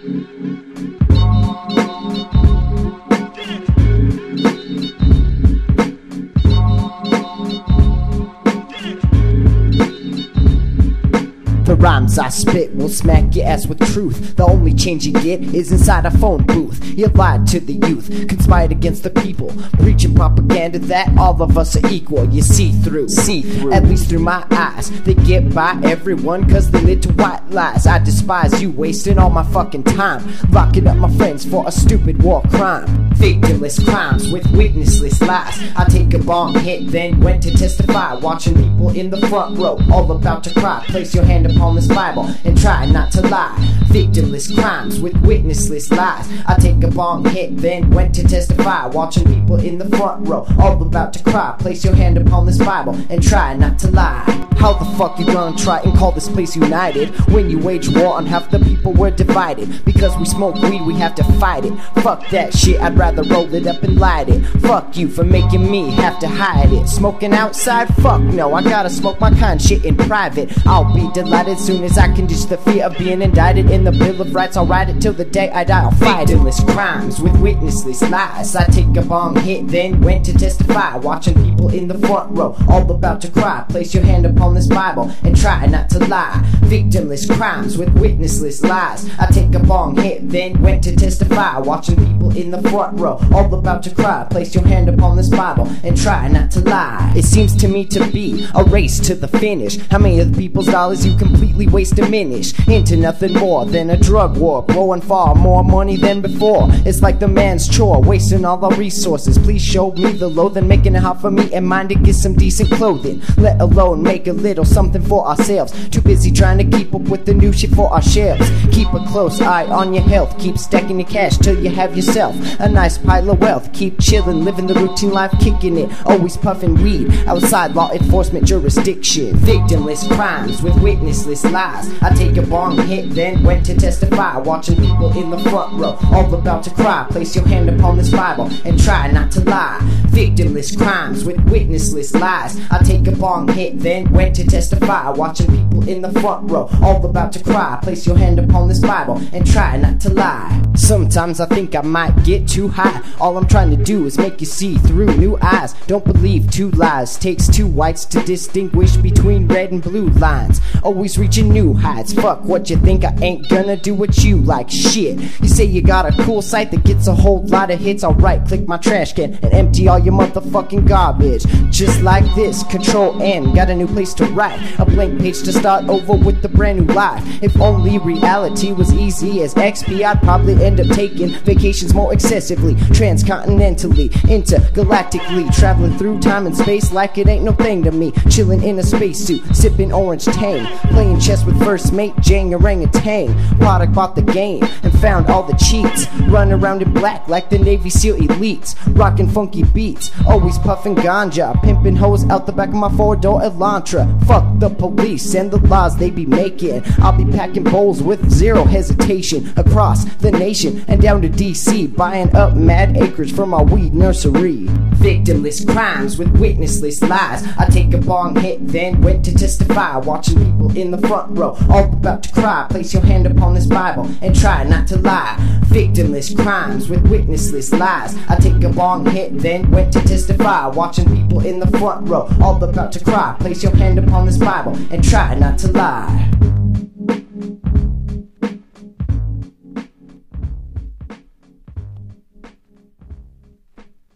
The rhymes I spit will smack your ass with truth. The only change you get is inside a phone booth. You lied to the youth, conspired against the people, preaching propaganda that all of us are equal. You see through, at least through my eyes. They get by everyone cause they live to white lies. I despise you wasting all my fucking time, locking up my friends for a stupid war crime. Victimless crimes with witnessless lies. I take a bomb hit, then went to testify, watching people in the front row all about to cry. Place your hand upon this Bible and try not to lie. Victimless crimes with witnessless lies. I take a bomb hit, then went to testify, watching people in the front row all about to cry. Place your hand upon this Bible and try not to lie. How the fuck you gonna try and call this place united when you wage war on half the people? We're divided because we smoke weed, we have to fight it. Fuck that shit, I'd rather roll it up and light it. Fuck you for making me have to hide it. Smoking outside? Fuck no, I gotta smoke my kind shit in private. I'll be delighted soon as I can ditch the fear of being indicted in the Bill of Rights. I'll ride it till the day I die, I'll fight it. Victimless crimes with witnessless lies. I take a bomb hit, then went to testify, watching people in the front row all about to cry. Place your hand upon this Bible and try not to lie. Victimless crimes with witnessless lies. I take a bomb hit, then went to testify, watching people in the front row all about to cry. Place your hand upon this Bible and try not to lie. It seems to me to be a race to the finish. How many of the people's dollars you completely waste diminish into nothing more than a drug war, blowing far more money than before. It's like the man's chore, wasting all our resources. Please show me the low, then making it hard for me and mine to get some decent clothing, let alone make a little something for ourselves. Too busy trying to keep up with the new shit for our shelves. Keep a close eye on your health, keep stacking your cash till you have yourself a nice pile of wealth. Keep chillin', living the routine life, kicking it, always puffing weed outside law enforcement jurisdiction. Victimless crimes with witnessless lies. I take a bomb hit, then went to testify, watching people in the front row all about to cry. Place your hand upon this Bible and try not to lie. Victimless crimes with witnessless lies. I take a bomb hit, then went to testify, watching people in the front row all about to cry. Place your hand upon this Bible and try not to lie. Sometimes I think I might get too high. All I'm trying to do is make you see through new eyes. Don't believe two lies. Takes two whites to distinguish between red and blue lines. Always reaching new heights. Fuck what you think, I ain't gonna do what you like. Shit, you say you got a cool site that gets a whole lot of hits. I'll right click my trash can and empty all your motherfucking garbage. Just like this, Control N, got a new place to write, a blank page to start over with a brand new life. If only reality was easy as XP, I'd probably end up taking vacations more excessively, transcontinentally, intergalactically, traveling through time and space like it ain't no thing to me. Chilling in a spacesuit, sipping orange tang, playing chess with first mate Jang Orangutan. Product bought the game and found all the cheats, run around in black like the Navy SEAL elites, rocking funky beats, always puffing ganja, pimping hoes out the back of my four-door Elantra. Fuck the police and the laws they be making. I'll be packing bowls with zero hesitation across the nation and down to DC, buying up mad acres from my weed nursery. Victimless crimes with witnessless lies. I take a bomb hit, then went to testify, watching people in the front row all about to cry. Place your hand upon this Bible and try not to lie. Victimless crimes with witnessless lies. I take a bomb hit, then went to testify, watching people in the front row all about to cry. Place your hand upon this Bible and try not to lie.